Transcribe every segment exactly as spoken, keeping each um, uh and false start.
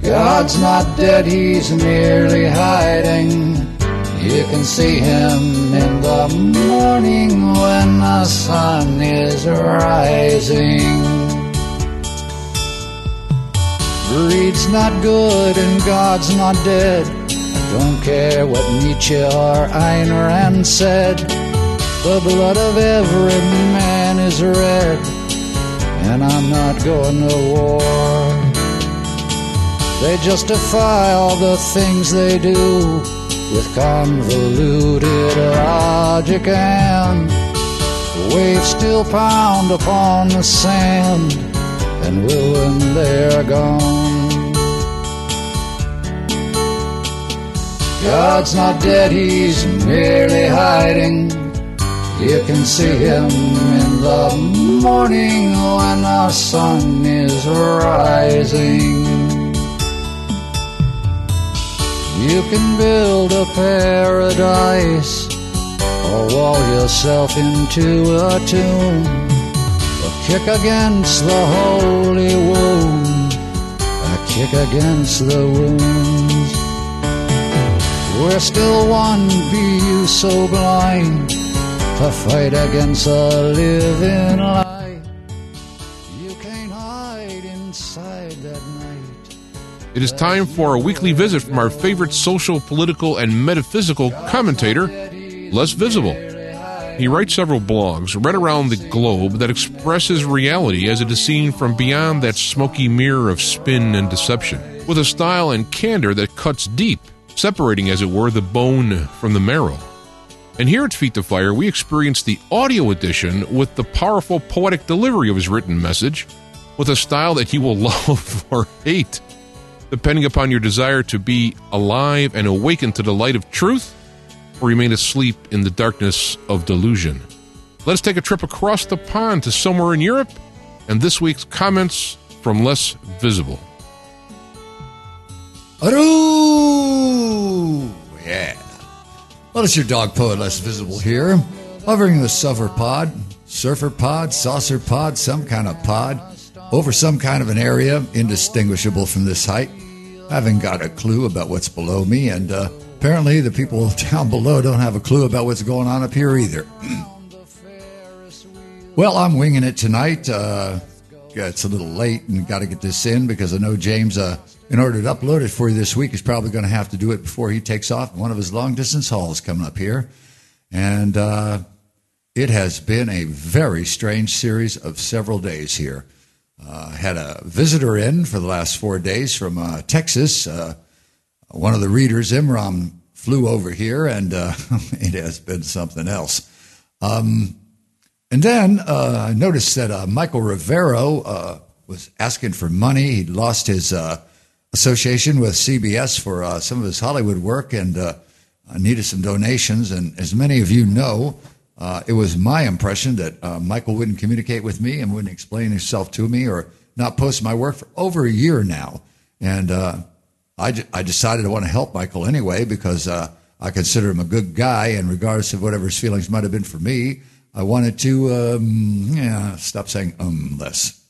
God's not dead, he's merely hiding. You can see him in the morning when the sun is rising. Greed's not good and God's not dead. I don't care what Nietzsche or Ayn Rand said. The blood of every man is red, and I'm not going to war. They justify all the things they do with convoluted logic, and the waves still pound upon the sand and will when they're gone. God's not dead, he's merely hiding. You can see him in the morning when the sun is rising. You can build a paradise or wall yourself into a tomb, or kick against the holy womb, or kick against the wounds. We're still one, be you so blind to fight against a living lie. You can't hide inside that night. It is time for a weekly visit from our favorite social, political, and metaphysical commentator, Les Visible. He writes several blogs right around the globe that expresses reality as it is seen from beyond that smoky mirror of spin and deception, with a style and candor that cuts deep, separating, as it were, the bone from the marrow. And here at Feet to Fire, we experience the audio edition with the powerful poetic delivery of his written message, with a style that you will love or hate, depending upon your desire to be alive and awaken to the light of truth, or remain asleep in the darkness of delusion. Let us take a trip across the pond to somewhere in Europe, and this week's comments from Les Visible. Aroo! Yeah. Well, it's your dog poet, Les Visible here, hovering the surfer pod, surfer pod, saucer pod, some kind of pod, over some kind of an area indistinguishable from this height. I haven't got a clue about what's below me, and uh, apparently the people down below don't have a clue about what's going on up here either. Well, I'm winging it tonight. Uh, it's a little late and got to get this in because I know James, uh, in order to upload it for you this week, is probably going to have to do it before he takes off one of his long-distance hauls coming up here. And uh, it has been a very strange series of several days here. Uh, had a visitor in for the last four days from uh, Texas. Uh, one of the readers, Imram, flew over here, and uh, it has been something else. Um, and then uh, I noticed that uh, Michael Rivero uh, was asking for money. He'd lost his uh, association with C B S for uh, some of his Hollywood work, and uh, needed some donations. And as many of you know, Uh, it was my impression that uh, Michael wouldn't communicate with me and wouldn't explain himself to me or not post my work for over a year now. And uh, I, d- I decided I want to help Michael anyway because uh, I consider him a good guy, and regardless of whatever his feelings might have been for me, I wanted to, um, yeah, stop saying um less.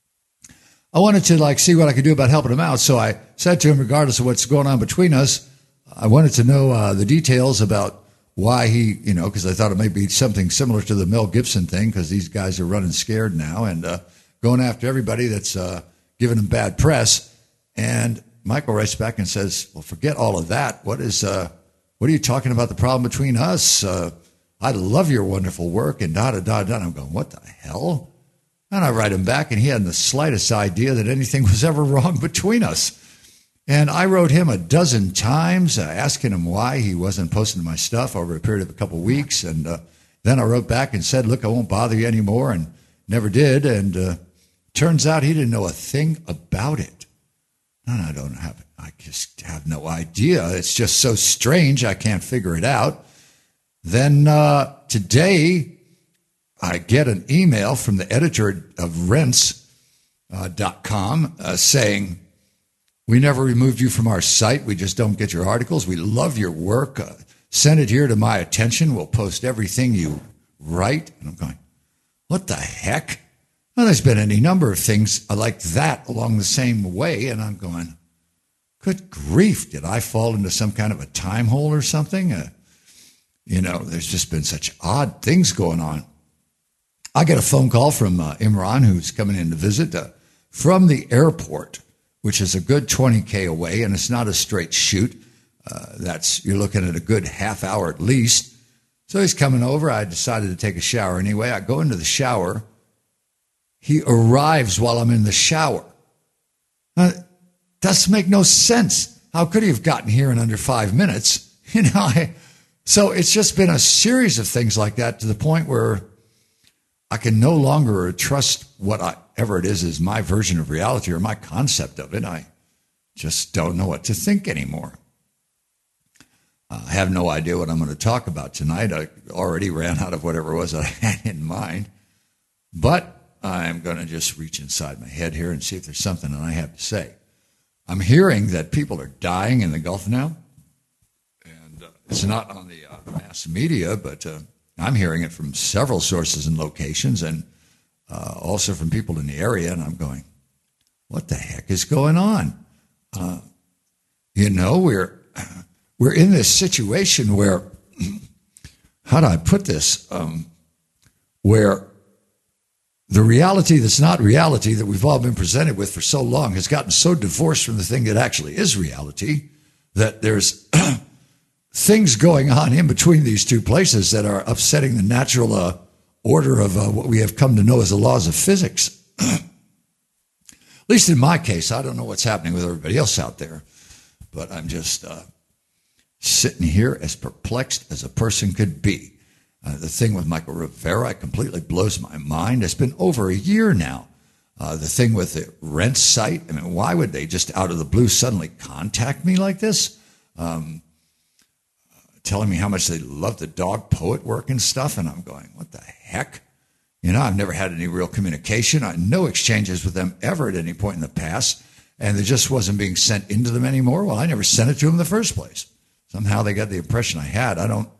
I wanted to like see what I could do about helping him out. So I said to him, regardless of what's going on between us, I wanted to know uh, the details about why he, you know, because I thought it might be something similar to the Mel Gibson thing, because these guys are running scared now and uh, going after everybody that's uh, giving them bad press. And Michael writes back and says, well, forget all of that. What is, uh, what are you talking about the problem between us? Uh, I love your wonderful work and da-da-da-da. I'm going, what the hell? And I write him back, and he hadn't the slightest idea that anything was ever wrong between us. And I wrote him a dozen times, uh, asking him why he wasn't posting my stuff over a period of a couple of weeks. And uh, then I wrote back and said, look, I won't bother you anymore, and never did. And uh, turns out he didn't know a thing about it. And I don't have, I just have no idea. It's just so strange, I can't figure it out. Then uh, today, I get an email from the editor of rents dot com uh, uh, saying, we never removed you from our site. We just don't get your articles. We love your work. Uh, send it here to my attention. We'll post everything you write. And I'm going, what the heck? Well, there's been any number of things like that along the same way. And I'm going, good grief, did I fall into some kind of a time hole or something? Uh, you know, there's just been such odd things going on. I get a phone call from uh, Imran, who's coming in to visit uh, from the airport, which is a good twenty K away, and it's not a straight shoot. Uh, that's you're looking at a good half hour at least. So he's coming over. I decided to take a shower anyway. I go into the shower. He arrives while I'm in the shower. Uh, doesn't make no sense. How could he have gotten here in under five minutes? You know, I, so it's just been a series of things like that to the point where I can no longer trust whatever it is is my version of reality or my concept of it. I just don't know what to think anymore. Uh, I have no idea what I'm going to talk about tonight. I already ran out of whatever it was that I had in mind. But I'm going to just reach inside my head here and see if there's something that I have to say. I'm hearing that people are dying in the Gulf now. And uh, it's not on the uh, mass media, but uh, I'm hearing it from several sources and locations, and uh, also from people in the area. And I'm going, what the heck is going on? Uh, you know, we're... We're in this situation where, how do I put this, um, where the reality that's not reality that we've all been presented with for so long has gotten so divorced from the thing that actually is reality that there's things going on in between these two places that are upsetting the natural uh, order of uh, what we have come to know as the laws of physics. At least in my case, I don't know what's happening with everybody else out there, but I'm just... Uh, sitting here as perplexed as a person could be. Uh, the thing with Michael Rivera completely blows my mind. It's been over a year now. Uh, the thing with the rent site, I mean, why would they just out of the blue suddenly contact me like this? Um, telling me how much they love the dog poet work and stuff, and I'm going, what the heck? You know, I've never had any real communication. I had no exchanges with them ever at any point in the past, and it just wasn't being sent into them anymore. Well, I never sent it to them in the first place. Somehow they got the impression I had. I don't,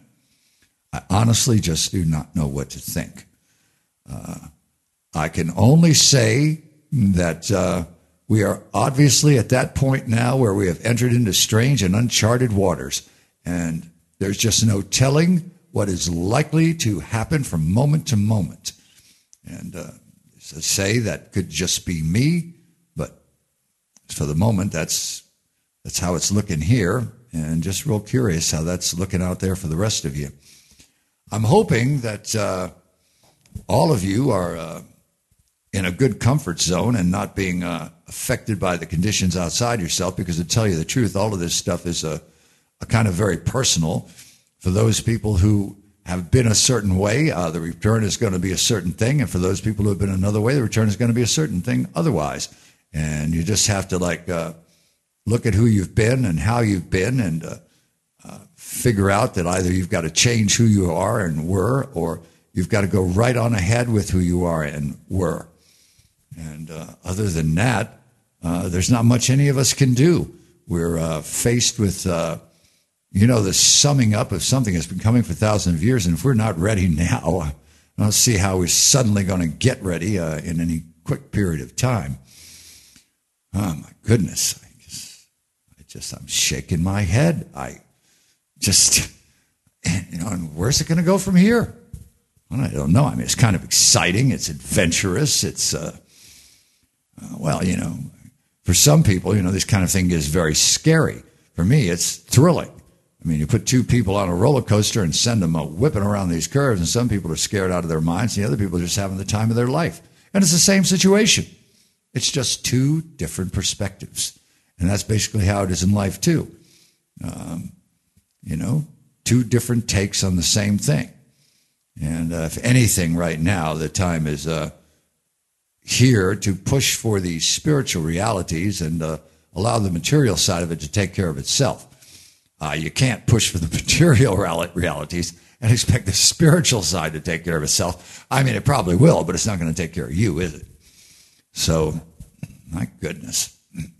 I honestly just do not know what to think. Uh, I can only say that uh, we are obviously at that point now where we have entered into strange and uncharted waters, and there's just no telling what is likely to happen from moment to moment. And uh, to say that could just be me, but for the moment, that's that's how it's looking here. And just real curious how that's looking out there for the rest of you. I'm hoping that uh, all of you are uh, in a good comfort zone and not being uh, affected by the conditions outside yourself, because to tell you the truth, all of this stuff is a, a kind of very personal. For those people who have been a certain way, uh, the return is going to be a certain thing. And for those people who have been another way, the return is going to be a certain thing otherwise. And you just have to like... Uh, look at who you've been and how you've been, and uh, uh, figure out that either you've got to change who you are and were, or you've got to go right on ahead with who you are and were. And uh, other than that, uh, there's not much any of us can do. We're uh, faced with, uh, you know, the summing up of something that's been coming for thousands of years, and if we're not ready now, I don't see how we're suddenly going to get ready uh, in any quick period of time. Oh, my goodness. Just, I'm shaking my head. I just, you know, and where's it going to go from here? Well, I don't know. I mean, it's kind of exciting. It's adventurous. It's, uh, uh, well, you know, for some people, you know, this kind of thing is very scary. For me, it's thrilling. I mean, you put two people on a roller coaster and send them uh, whipping around these curves, and some people are scared out of their minds, and the other people are just having the time of their life. And it's the same situation. It's just two different perspectives. And that's basically how it is in life, too. Um, you know, two different takes on the same thing. And uh, if anything right now, the time is uh, here to push for these spiritual realities and uh, allow the material side of it to take care of itself. Uh, you can't push for the material realities and expect the spiritual side to take care of itself. I mean, it probably will, but it's not going to take care of you, is it? So, my goodness.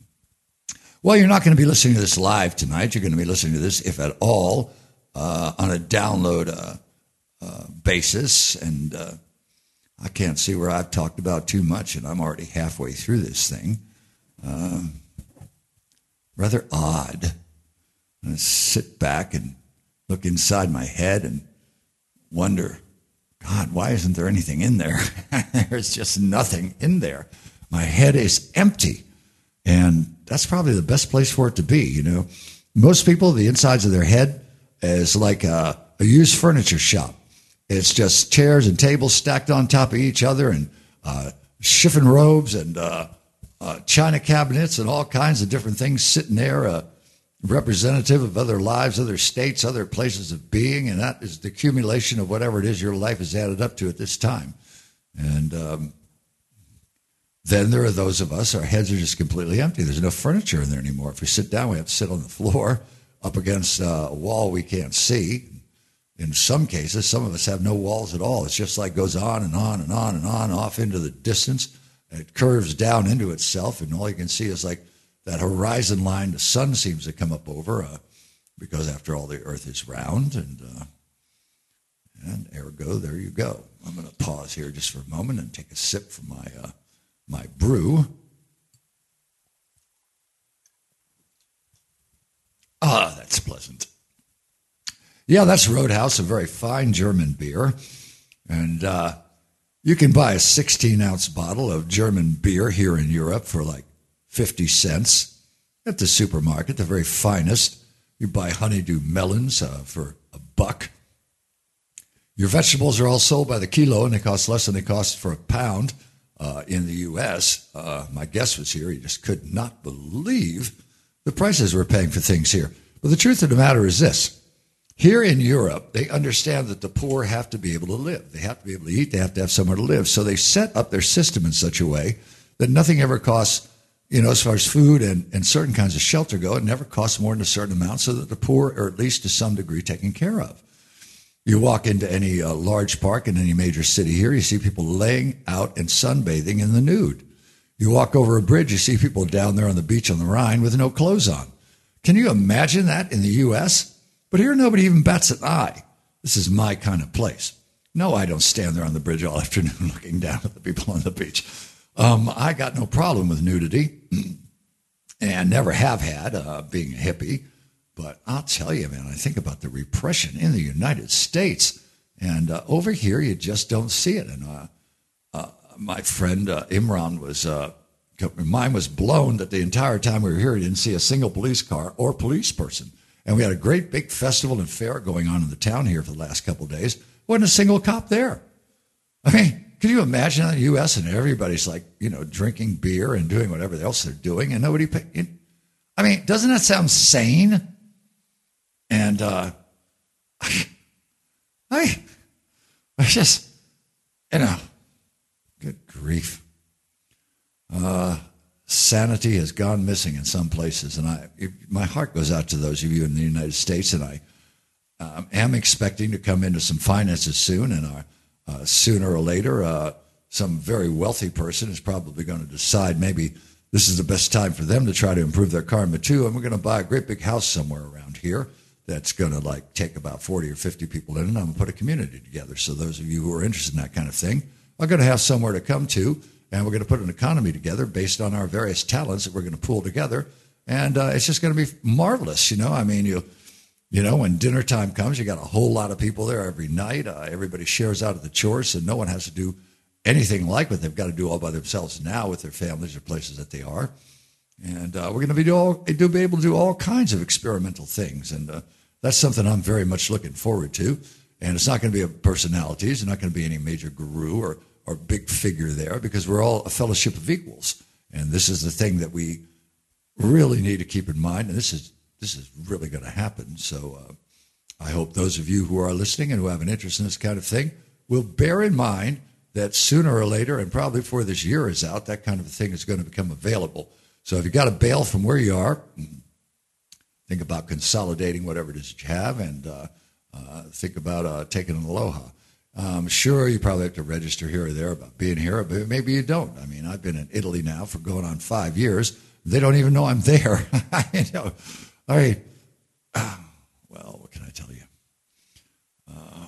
Well, you're not going to be listening to this live tonight. You're going to be listening to this, if at all, uh, on a download uh, uh, basis. And uh, I can't see where I've talked about too much, and I'm already halfway through this thing. Uh, rather odd. And I sit back and look inside my head and wonder, God, why isn't there anything in there? There's just nothing in there. My head is empty. And that's probably the best place for it to be, you know. Most people, the insides of their head is like a, a used furniture shop. It's just chairs and tables stacked on top of each other, and uh, chiffon robes and uh, uh, china cabinets and all kinds of different things sitting there, uh, representative of other lives, other states, other places of being, and that is the accumulation of whatever it is your life is added up to at this time. And um, then there are those of us, our heads are just completely empty. There's no furniture in there anymore. If we sit down, we have to sit on the floor up against uh, a wall we can't see. In some cases, some of us have no walls at all. It's just like goes on and on and on and on off into the distance. And it curves down into itself, and all you can see is like that horizon line the sun seems to come up over, uh, because after all, the earth is round, and uh, and ergo, there you go. I'm going to pause here just for a moment and take a sip from my uh, my brew. Ah, that's pleasant. Yeah, that's Roadhouse, a very fine German beer. And uh, you can buy a sixteen-ounce bottle of German beer here in Europe for like fifty cents at the supermarket, the very finest. You buy honeydew melons uh, for a buck. Your vegetables are all sold by the kilo, and they cost less than they cost for a pound uh, in the U S. Uh, my guest was here. He just could not believe the prices we're paying for things here. But the truth of the matter is this. Here in Europe, they understand that the poor have to be able to live. They have to be able to eat. They have to have somewhere to live. So they set up their system in such a way that nothing ever costs, you know, as far as food and, and certain kinds of shelter go, it never costs more than a certain amount so that the poor are at least to some degree taken care of. You walk into any uh, large park in any major city here, you see people laying out and sunbathing in the nude. You walk over a bridge, you see people down there on the beach on the Rhine with no clothes on. Can you imagine that in the U S? But here, nobody even bats an eye. This is my kind of place. No, I don't stand there on the bridge all afternoon looking down at the people on the beach. Um, I got no problem with nudity and never have had, uh, being a hippie. But I'll tell you, man, I think about the repression in the United States. And uh, over here, you just don't see it. And uh, uh, my friend uh, Imran was, uh, mine was blown that the entire time we were here, he didn't see a single police car or police person. And we had a great big festival and fair going on in the town here for the last couple of days. Wasn't a single cop there. I mean, can you imagine in the U S and everybody's like, you know, drinking beer and doing whatever else they're doing and nobody pay, it, I mean, doesn't that sound sane? And uh, I, I, I just, you know, good grief. Uh, Sanity has gone missing in some places, and I, it, my heart goes out to those of you in the United States, and I um, am expecting to come into some finances soon, and uh, uh, sooner or later, uh, some very wealthy person is probably going to decide maybe this is the best time for them to try to improve their karma too, and we're going to buy a great big house somewhere around here that's going to like take about forty or fifty people in, and I'm going to put a community together. So those of you who are interested in that kind of thing are going to have somewhere to come to. And we're going to put an economy together based on our various talents that we're going to pool together. And uh, it's just going to be marvelous, you know. I mean, you you know, when dinner time comes, you got a whole lot of people there every night. Uh, everybody shares out of the chores, so no one has to do anything like what they've got to do all by themselves now with their families or places that they are. And uh, we're going to be, do all, do, be able to do all kinds of experimental things. And uh, that's something I'm very much looking forward to. And it's not going to be a personality. It's not going to be any major guru or or big figure there, because we're all a fellowship of equals. And this is the thing that we really need to keep in mind. And this is this is really going to happen. So uh, I hope those of you who are listening and who have an interest in this kind of thing will bear in mind that sooner or later, and probably before this year is out, that kind of a thing is going to become available. So if you've got to bail from where you are, think about consolidating whatever it is that you have, and uh, uh, think about uh, taking an aloha. Um, sure, you probably have to register here or there about being here, but maybe you don't. I mean, I've been in Italy now for going on five years. They don't even know I'm there. you know, all right. Uh, well, what can I tell you? Uh,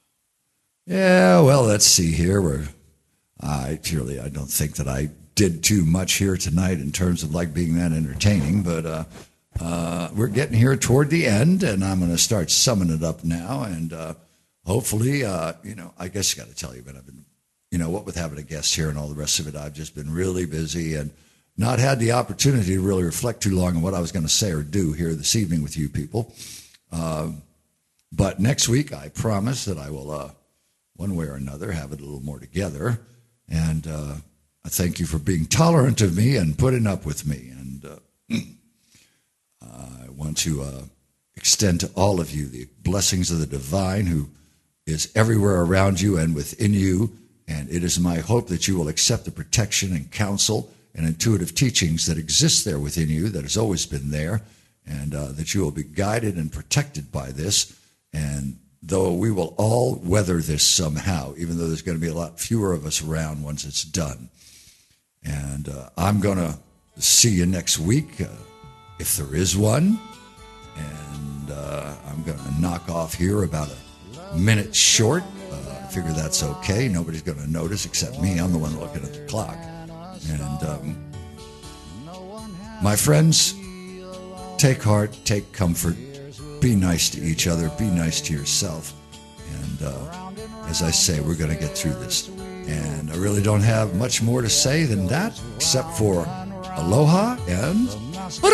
yeah, well, let's see here. We're, I truly, I don't think that I did too much here tonight in terms of like being that entertaining, but uh, uh, we're getting here toward the end, and I'm going to start summing it up now. And uh, hopefully, uh, you know, I guess you got to tell you, but I've been, you know, what with having a guest here and all the rest of it, I've just been really busy and not had the opportunity to really reflect too long on what I was going to say or do here this evening with you people. Uh, but next week, I promise that I will, uh, one way or another, have it a little more together. And uh, I thank you for being tolerant of me and putting up with me. And uh, I want to uh, extend to all of you the blessings of the divine who is everywhere around you and within you. And it is my hope that you will accept the protection and counsel and intuitive teachings that exist there within you, that has always been there, and uh, that you will be guided and protected by this. And though we will all weather this somehow, even though there's going to be a lot fewer of us around once it's done. And uh, I'm going to see you next week, uh, if there is one. And uh, I'm going to knock off here about a minute short. Uh, I figure that's okay. Nobody's going to notice except me. I'm the one looking at the clock. And um, my friends, take heart, take comfort, be nice to each other, be nice to yourself. And uh, as I say, we're going to get through this. And I really don't have much more to say than that, except for aloha and hooroo!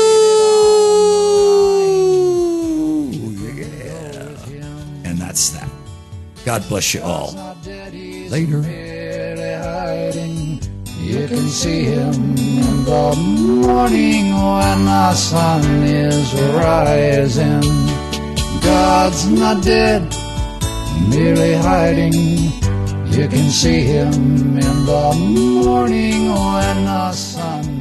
Yeah. And that's that. God bless you all. Later. You can see him in the morning when the sun is rising. God's not dead, merely hiding. You can see him in the morning when the sun